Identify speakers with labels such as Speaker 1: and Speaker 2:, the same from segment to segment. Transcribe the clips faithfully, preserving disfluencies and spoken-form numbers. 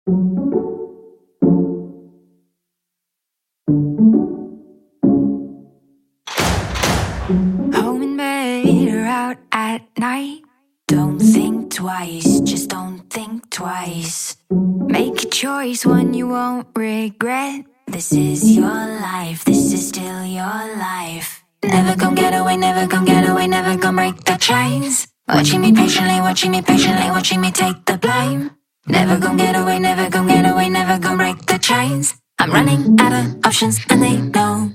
Speaker 1: Home and bed or out at night. Don't think twice, just don't think twice. Make a choice, one you won't regret. This is your life, this is still your life. Never gon' get away, never gon' get away, never gon' break the chains. Watching me patiently, watching me patiently, watching me take the blame. Never gon' get away, never gon' get away, never gon' break the chains. I'm running out of options and they know.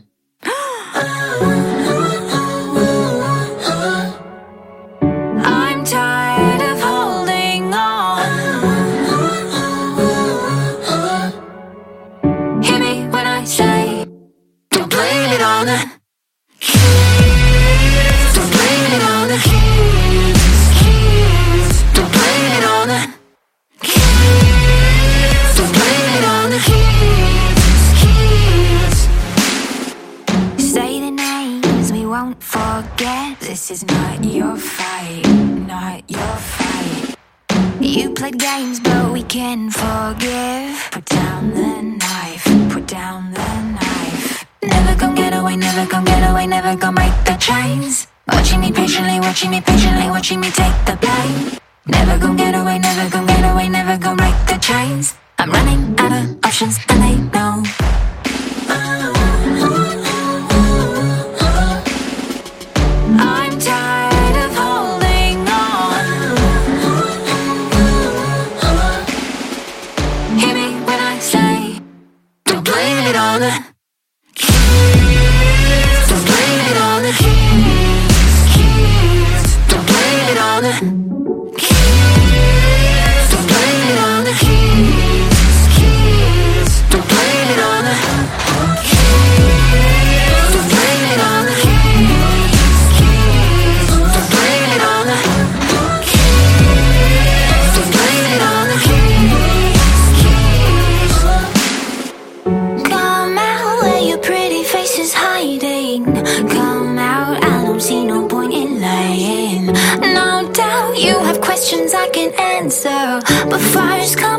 Speaker 1: I'm tired of holding on. Hear me when I say, don't blame it on the kids. Don't blame it on the kids. Kids. Don't blame it on the kids. Don't blame it on the kids. Kids. Say the names we won't forget. This is not your fight, not your fight. You played games, but we can forgive. Put down the knife, put down the knife. Never gon' get away, never gon' get away, never gon' break the chains. Watching me patiently, watching me patiently, watching me take the blame. Never gon' get away, never gon' get away, never gon' break the chains. I'm running out of options and they know. I'm tired of holding on. Hear me when I say, don't blame it on the kids. Don't blame it on the kids. Kids. Don't blame it on the kids. Don't blame it on the kids. Kids. Don't blame it on the kids. Don't blame it on the kids. Kids. Don't blame it on the kids. Don't blame it on the kids. Kids. Come out where your pretty face is hiding. Come out, I don't see no point in lying. No doubt you have questions I can answer, but first come